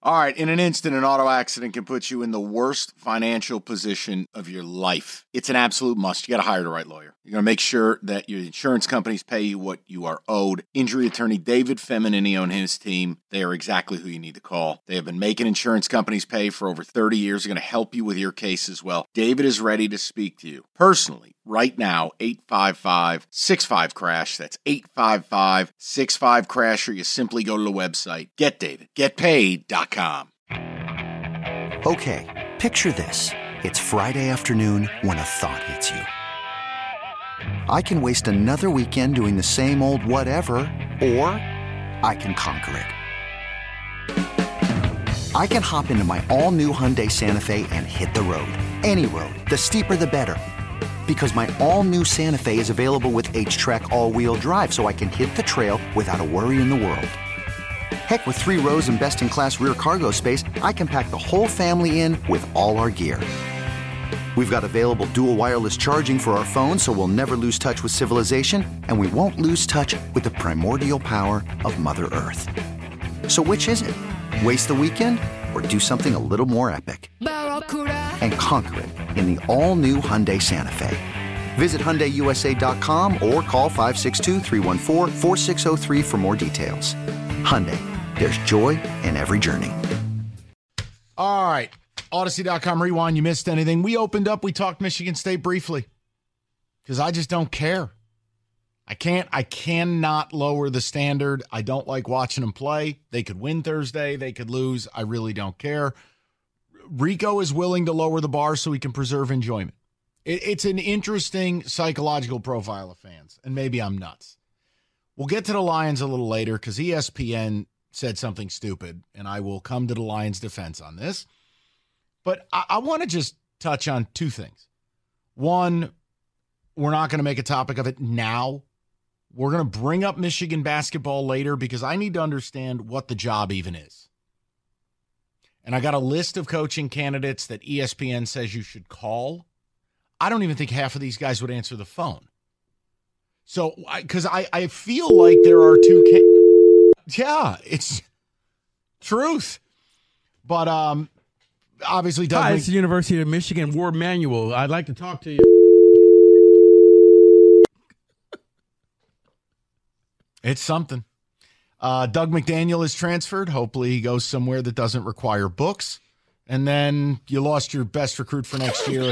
All right, in an instant, an auto accident can put you in the worst financial position of your life. It's an absolute must. You got to hire the right lawyer. You're going to make sure that your insurance companies pay you what you are owed. Injury attorney David Feminini and his team, they are exactly who you need to call. They have been making insurance companies pay for over 30 years. They're going to help you with your case as well. David is ready to speak to you personally right now. 855-65-CRASH. That's 855-65-CRASH, or you simply go to the website, getdavidgetpaid.com. Okay, picture this. It's Friday afternoon when a thought hits you. I can waste another weekend doing the same old whatever, or I can conquer it. I can hop into my all-new Hyundai Santa Fe and hit the road. Any road. The steeper, the better. Because my all-new Santa Fe is available with H-Track all-wheel drive, so I can hit the trail without a worry in the world. Heck, with 3 rows and best-in-class rear cargo space, I can pack the whole family in with all our gear. We've got available dual wireless charging for our phones, so we'll never lose touch with civilization, and we won't lose touch with the primordial power of Mother Earth. So which is it? Waste the weekend or do something a little more epic? And conquer it in the all-new Hyundai Santa Fe. Visit HyundaiUSA.com or call 562-314-4603 for more details. Hyundai, there's joy in every journey. All right, Odyssey.com Rewind. You missed anything? We opened up. We talked Michigan State briefly because I just don't care. I cannot lower the standard. I don't like watching them play. They could win Thursday. They could lose. I really don't care. Rico is willing to lower the bar so he can preserve enjoyment. It's an interesting psychological profile of fans, and maybe I'm nuts. We'll get to the Lions a little later because ESPN said something stupid, and I will come to the Lions' defense on this. But I want to just touch on 2 things. One, we're not going to make a topic of it now. We're going to bring up Michigan basketball later because I need to understand what the job even is. And I got a list of coaching candidates that ESPN says you should call. I don't even think half of these guys would answer the phone. So, because I feel like there are 2 yeah, it's truth. But obviously, Doug. Hi, it's the University of Michigan, Ward Manuel. I'd like to talk to you. It's something. Doug McDaniel is transferred. Hopefully, he goes somewhere that doesn't require books. And then you lost your best recruit for next year,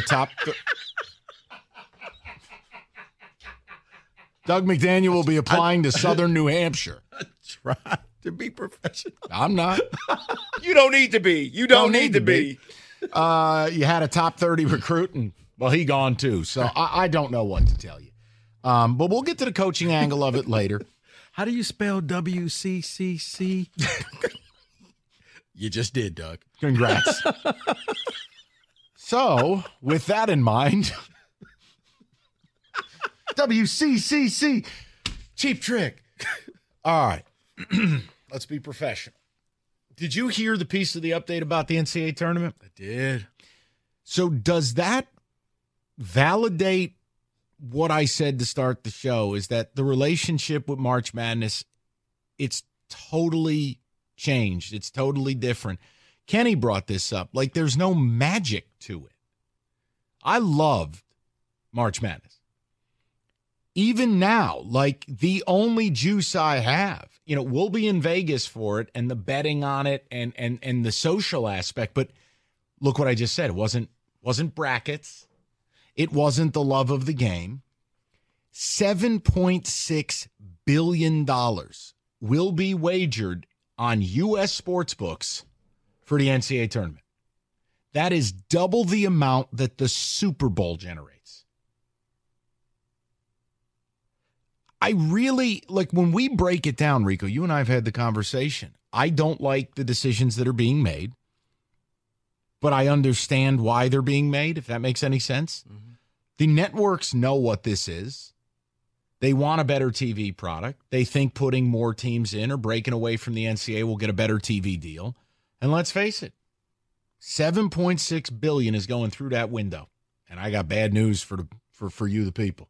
Doug McDaniel will be applying to Southern New Hampshire. Try to be professional. I'm not. You don't need to be. You don't need to be. You had a top 30 recruit, and, well, he gone too. So I don't know what to tell you. But we'll get to the coaching angle of it later. How do you spell WCCC? You just did, Doug. Congrats. So, with that in mind, WCCC, cheap trick. All right. Let's be professional. Did you hear the piece of the update about the NCAA tournament? I did. So does that validate what I said to start the show, is that the relationship with March Madness, it's totally changed. It's totally different. Kenny brought this up. Like, there's no magic to it. I loved March Madness. Even now, like, the only juice I have, we'll be in Vegas for it and the betting on it and the social aspect. But look what I just said. It wasn't brackets. It wasn't the love of the game. $7.6 billion will be wagered on U.S. sports books for the NCAA tournament. That is double the amount that the Super Bowl generates. I really, when we break it down, Rico, you and I have had the conversation. I don't like the decisions that are being made, but I understand why they're being made, if that makes any sense. Mm-hmm. The networks know what this is. They want a better TV product. They think putting more teams in or breaking away from the NCAA will get a better TV deal. And let's face it, $7.6 billion is going through that window. And I got bad news for you, the people.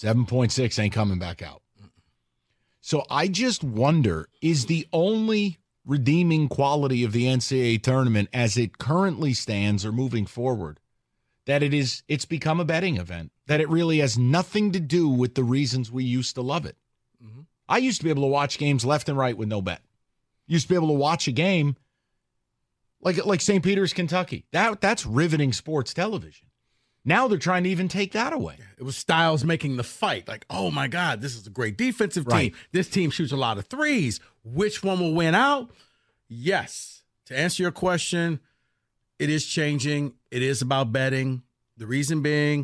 7.6 ain't coming back out. So I just wonder, is the only redeeming quality of the NCAA tournament as it currently stands or moving forward, that it's become a betting event, that it really has nothing to do with the reasons we used to love it. Mm-hmm. I used to be able to watch games left and right with no bet. Used to be able to watch a game like St. Peter's, Kentucky. That's riveting sports television. Now they're trying to even take that away. It was Styles making the fight. Like, oh, my God, this is a great defensive team. Right. This team shoots a lot of threes. Which one will win out? Yes. To answer your question, it is changing. It is about betting. The reason being,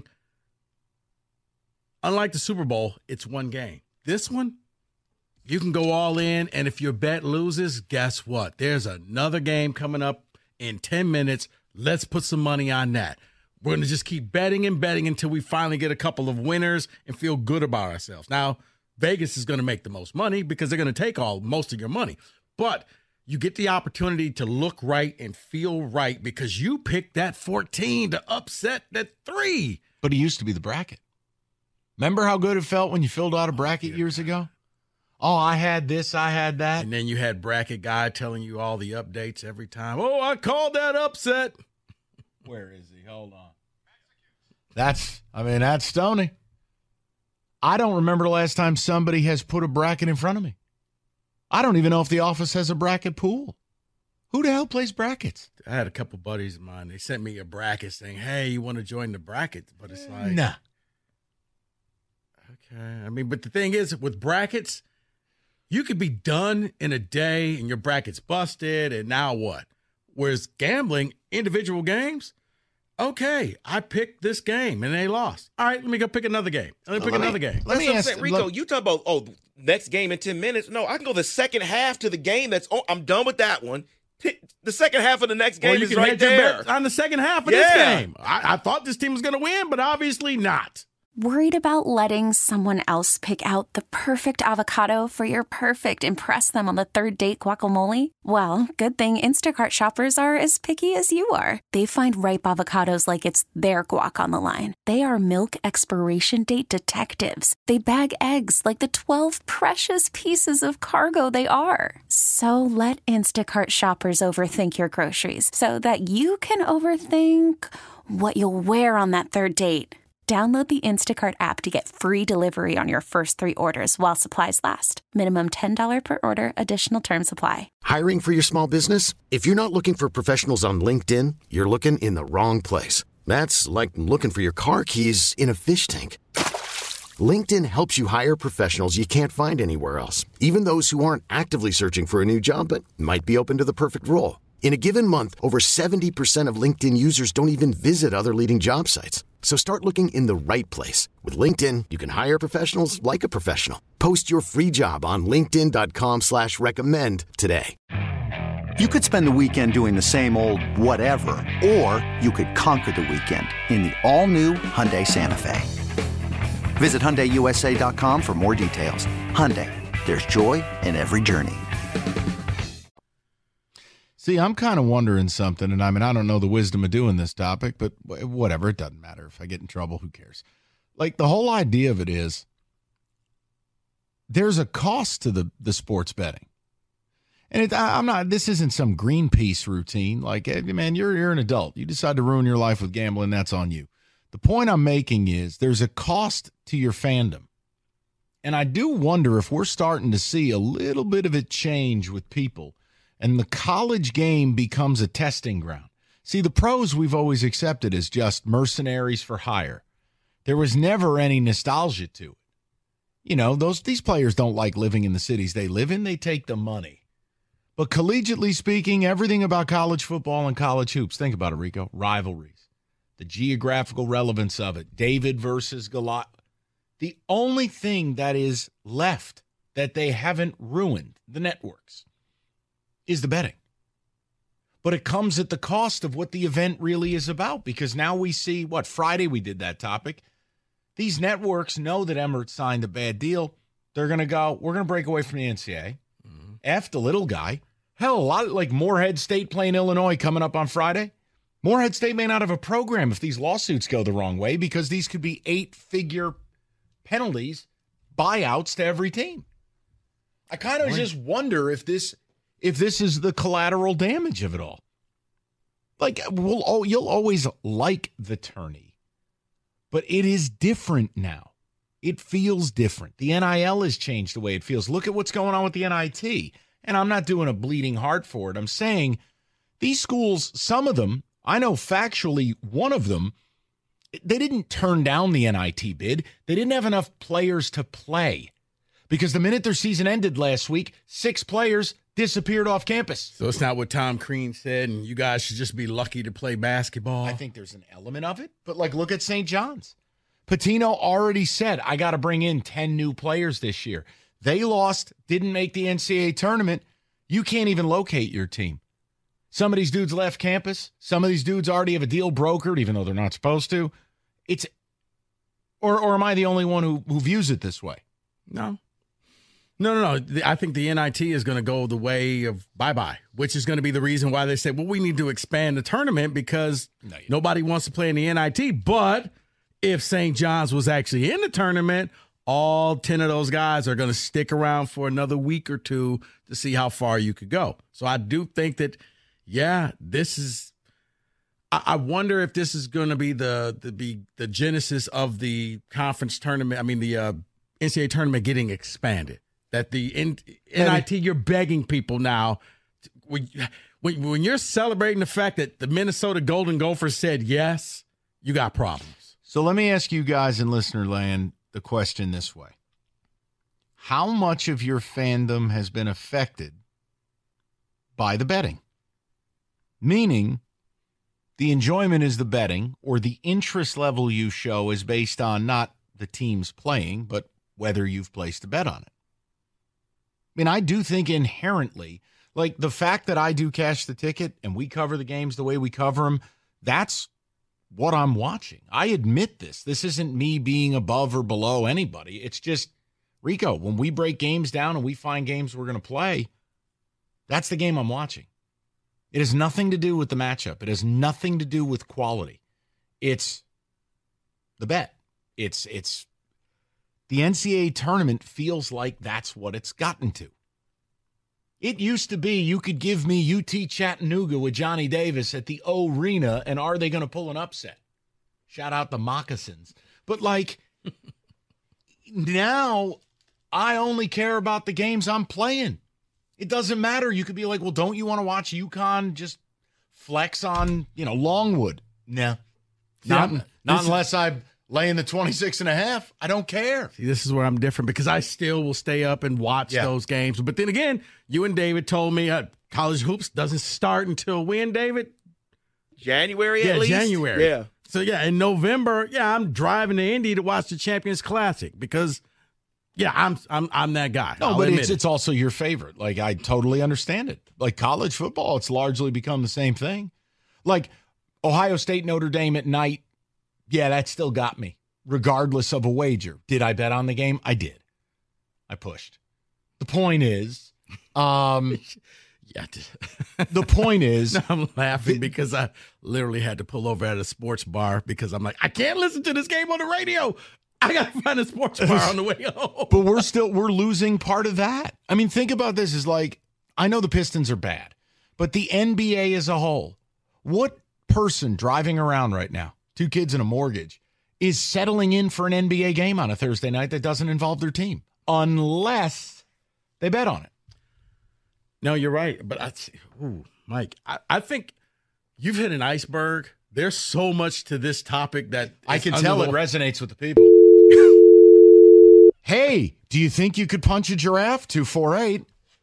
unlike the Super Bowl, it's one game. This one, you can go all in, and if your bet loses, guess what? There's another game coming up in 10 minutes. Let's put some money on that. We're going to just keep betting and betting until we finally get a couple of winners and feel good about ourselves. Now, Vegas is going to make the most money because they're going to take most of your money. But you get the opportunity to look right and feel right because you picked that 14 to upset that 3. But it used to be the bracket. Remember how good it felt when you filled out a bracket years ago? Oh, I had this, I had that. And then you had bracket guy telling you all the updates every time. Oh, I called that upset. Where is he? Hold on. That's Stoney. I don't remember the last time somebody has put a bracket in front of me. I don't even know if the office has a bracket pool. Who the hell plays brackets? I had a couple buddies of mine. They sent me a bracket saying, hey, you want to join the bracket? But it's like, nah. Okay. I mean, but the thing is, with brackets, you could be done in a day and your bracket's busted, and now what? Whereas gambling, individual games, okay, I picked this game and they lost. All right, let me go pick another game. Let me pick another game. Let me ask Rico, you talk about, next game in 10 minutes. No, I can go the second half to the game that's I'm done with that one. The second half of the next game is right there. On the second half of this game. I thought this team was going to win, but obviously not. Worried about letting someone else pick out the perfect avocado for your perfect impress them on the third date guacamole? Well, good thing Instacart shoppers are as picky as you are. They find ripe avocados like it's their guac on the line. They are milk expiration date detectives. They bag eggs like the 12 precious pieces of cargo they are. So let Instacart shoppers overthink your groceries so that you can overthink what you'll wear on that third date. Download the Instacart app to get free delivery on your first 3 orders while supplies last. Minimum $10 per order. Additional terms apply. Hiring for your small business? If you're not looking for professionals on LinkedIn, you're looking in the wrong place. That's like looking for your car keys in a fish tank. LinkedIn helps you hire professionals you can't find anywhere else, even those who aren't actively searching for a new job but might be open to the perfect role. In a given month, over 70% of LinkedIn users don't even visit other leading job sites. So start looking in the right place. With LinkedIn, you can hire professionals like a professional. Post your free job on linkedin.com/recommend today. You could spend the weekend doing the same old whatever, or you could conquer the weekend in the all-new Hyundai Santa Fe. Visit HyundaiUSA.com for more details. Hyundai, there's joy in every journey. See, I'm kind of wondering something, and I don't know the wisdom of doing this topic, but whatever, it doesn't matter. If I get in trouble, who cares? Like, the whole idea of it is there's a cost to the sports betting. And this isn't some Greenpeace routine. Like, hey, man, you're an adult. You decide to ruin your life with gambling, that's on you. The point I'm making is there's a cost to your fandom. And I do wonder if we're starting to see a little bit of it change with people. And the college game becomes a testing ground. See, the pros we've always accepted as just mercenaries for hire. There was never any nostalgia to it. You know, these players don't like living in the cities they live in. They take the money. But collegiately speaking, everything about college football and college hoops, think about it, Rico, rivalries, the geographical relevance of it, David versus Goliath. The only thing that is left that they haven't ruined, the networks, is the betting. But it comes at the cost of what the event really is about, because now we see, Friday we did that topic. These networks know that Emirates signed a bad deal. They're going to go, we're going to break away from the NCAA. Mm-hmm. F the little guy. Hell, a lot like Morehead State playing Illinois coming up on Friday. Morehead State may not have a program if these lawsuits go the wrong way, because these could be 8-figure penalties, buyouts to every team. I kind of just wonder if this if this is the collateral damage of it all. Like, you'll always like the tourney, but it is different now. It feels different. The NIL has changed the way it feels. Look at what's going on with the NIT. And I'm not doing a bleeding heart for it. I'm saying these schools, some of them, I know factually one of them, they didn't turn down the NIT bid. They didn't have enough players to play because the minute their season ended last week, 6 players disappeared off campus. So it's not what Tom Crean said, and you guys should just be lucky to play basketball. I think there's an element of it, but like look at St. John's. Patino already said, I got to bring in 10 new players this year. They lost, didn't make the NCAA tournament. You can't even locate your team. Some of these dudes left campus. Some of these dudes already have a deal brokered, even though they're not supposed to. Or am I the only one who views it this way? No. I think the NIT is going to go the way of bye-bye, which is going to be the reason why they say, well, we need to expand the tournament because nobody wants to play in the NIT. But if St. John's was actually in the tournament, all 10 of those guys are going to stick around for another week or two to see how far you could go. So I do think that, this is – I wonder if this is going to be the genesis of the conference tournament. I mean, the NCAA tournament getting expanded. That the NIT, you're begging people now. When you're celebrating the fact that the Minnesota Golden Gophers said yes, you got problems. So let me ask you guys in listener land the question this way. How much of your fandom has been affected by the betting? Meaning, the enjoyment is the betting, or the interest level you show is based on not the teams playing, but whether you've placed a bet on it. I mean, I do think inherently, like the fact that I do cash the ticket and we cover the games the way we cover them, that's what I'm watching. I admit this. This isn't me being above or below anybody. It's just, Rico, when we break games down and we find games we're going to play, that's the game I'm watching. It has nothing to do with the matchup. It has nothing to do with quality. It's the bet. It's the NCAA tournament feels like that's what it's gotten to. It used to be you could give me UT Chattanooga with Johnny Davis at the O-Arena, and are they going to pull an upset? Shout out the Moccasins. But, like, now I only care about the games I'm playing. It doesn't matter. You could be like, well, don't you want to watch UConn just flex on, Longwood? No. Not unless I lay in the 26.5. I don't care. See, this is where I'm different because I still will stay up and watch those games. But then again, you and David told me college hoops doesn't start until when, David? January at least? January. Yeah. So, in November, I'm driving to Indy to watch the Champions Classic because, I'm that guy. No, but it's also your favorite. Like, I totally understand it. Like, college football, it's largely become the same thing. Like, Ohio State, Notre Dame at night, that still got me, regardless of a wager. Did I bet on the game? I did. I pushed. The point is, the point is, I'm laughing because I literally had to pull over at a sports bar because I'm like, I can't listen to this game on the radio. I got to find a sports bar on the way home. But we're losing part of that. I mean, think about this is like, I know the Pistons are bad, but the NBA as a whole, what person driving around right now, 2 kids and a mortgage, is settling in for an NBA game on a Thursday night that doesn't involve their team unless they bet on it? No, you're right. But Mike, I think you've hit an iceberg. There's so much to this topic that I can tell it resonates with the people. Hey, do you think you could punch a giraffe? 248.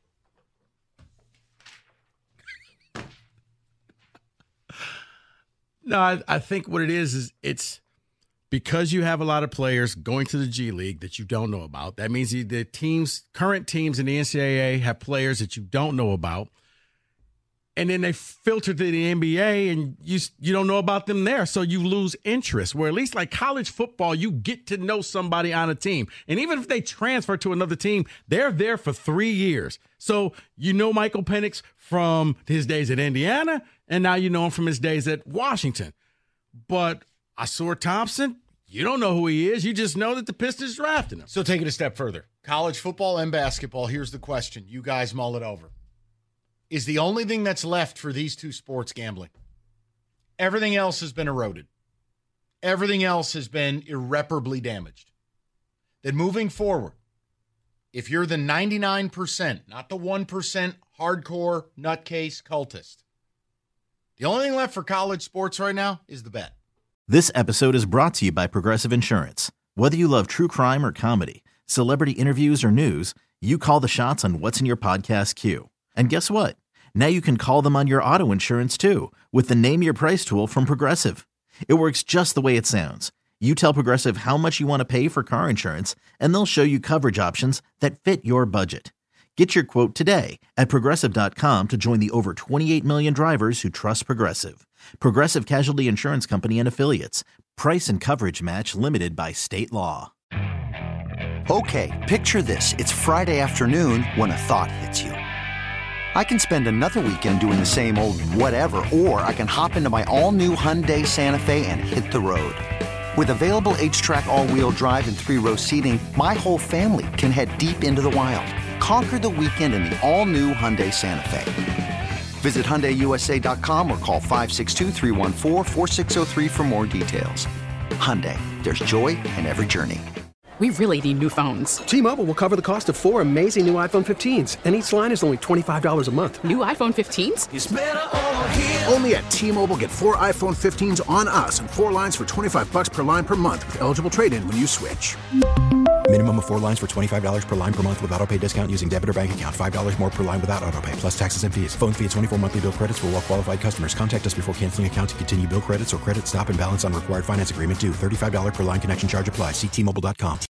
No, I think what it is it's because you have a lot of players going to the G League that you don't know about. That means the current teams in the NCAA have players that you don't know about. And then they filter to the NBA and you don't know about them there. So you lose interest. Where at least like college football, you get to know somebody on a team. And even if they transfer to another team, they're there for 3 years. So you know Michael Penix from his days at Indiana, and now you know him from his days at Washington. But Ausar Thompson, you don't know who he is. You just know that the Pistons drafted him. So take it a step further. College football and basketball, here's the question. You guys mull it over. is the only thing that's left for these two sports gambling. Everything else has been eroded. Everything else has been irreparably damaged. Then moving forward, if you're the 99%, not the 1% hardcore nutcase cultist, the only thing left for college sports right now is the bet. This episode is brought to you by Progressive Insurance. Whether you love true crime or comedy, celebrity interviews or news, you call the shots on what's in your podcast queue. And guess what? Now you can call them on your auto insurance too with the Name Your Price tool from Progressive. It works just the way it sounds. You tell Progressive how much you want to pay for car insurance, and they'll show you coverage options that fit your budget. Get your quote today at Progressive.com to join the over 28 million drivers who trust Progressive. Progressive Casualty Insurance Company and Affiliates. Price and coverage match limited by state law. Okay, picture this. It's Friday afternoon when a thought hits you. I can spend another weekend doing the same old whatever, or I can hop into my all-new Hyundai Santa Fe and hit the road. With available H-Track all-wheel drive and 3-row seating, my whole family can head deep into the wild. Conquer the weekend in the all-new Hyundai Santa Fe. Visit HyundaiUSA.com or call 562-314-4603 for more details. Hyundai, there's joy in every journey. We really need new phones. T-Mobile will cover the cost of 4 amazing new iPhone 15s, and each line is only $25 a month. New iPhone 15s? It's better over here. Only at T-Mobile, get 4 iPhone 15s on us and 4 lines for $25 per line per month with eligible trade-in when you switch. Minimum of 4 lines for $25 per line per month with autopay discount using debit or bank account. $5 more per line without autopay, plus taxes and fees. Phone fee at 24 monthly bill credits for well-qualified customers. Contact us before canceling account to continue bill credits or credit stop and balance on required finance agreement due. $35 per line connection charge applies. See T-Mobile.com.